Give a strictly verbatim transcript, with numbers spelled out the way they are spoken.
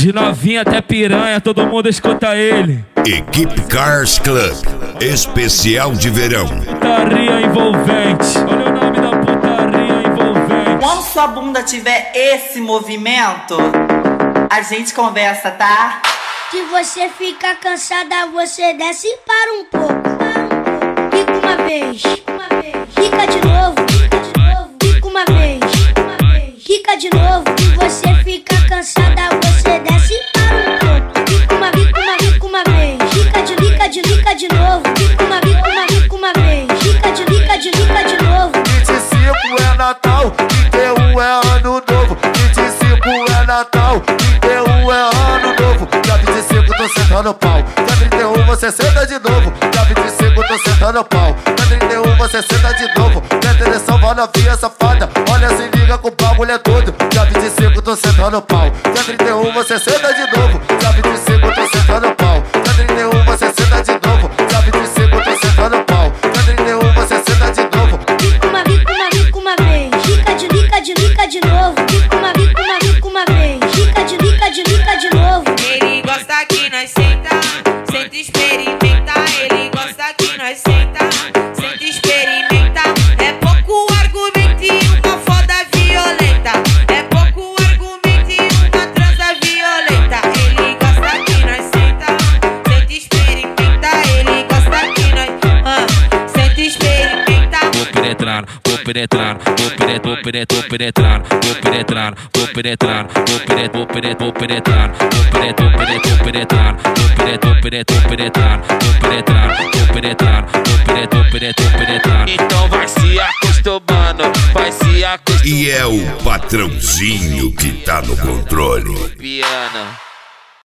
De novinha até piranha, todo mundo escuta ele. Equipe Cars Club, especial de verão. Putaria envolvente, olha o nome da putaria envolvente. Quando sua bunda tiver esse movimento, a gente conversa, tá? Se você ficar cansada, você desce e para um pouco. Fica uma vez, fica de novo, fica uma vez, fica de novo. Se você fica cansada, você desce e para um pouco. Fica uma, fica uma, fica uma vez, fica de, fica de, fica de novo. Fica uma, fica uma, fica uma vez, fica de, fica de, fica de novo. vinte e cinco é Natal, trinta e um é Ano Novo. vinte e cinco é Natal, trinta e um é Ano Novo. Dia vinte e cinco tô sentando pau, dia trinta e um você senta de novo. Dia vinte e cinco tô sentando pau, dia trinta e um você senta de novo. Presta atenção, vai novinha safada, olha se liga com o bagulho é todo. Dia vinte e cinco tô sentando pau, dia trinta e um você senta de novo. Dia vinte e cinco tô sentando pau, dia trinta e um você senta de novo. Dia vinte e cinco tô sentando pau, dia trinta e um você senta de novo. Fica uma, fica uma, fica uma vez, fica de, fica de, fica de novo. Fica uma, fica uma, fica uma vez, fica de, fica de, fica de novo. Ele gosta que nós senta, senta experimenta. Ele gosta que nós senta, senta experimenta. É pouco argumento e uma foda violenta. É pouco argumento e uma transa violenta. Ele gosta que nós senta, senta experimenta. Ele gosta que nós uh, senta experimenta. Vou penetrar, vou penetrar, vou penetrar, vou penetrar, vou penetrar, vou penetrar, vou penetrar, vou penetrar, vou penetrar, vou penetrar, vou penetrar, vou penetrar, vou penetrar, vou penetrar, vou penetrar, vou penetrar, vou penetrar, vou penetrar, vou penetrar. Então vai se acostumando, vai se acostumando. E é o patrãozinho que tá no controle. Piano.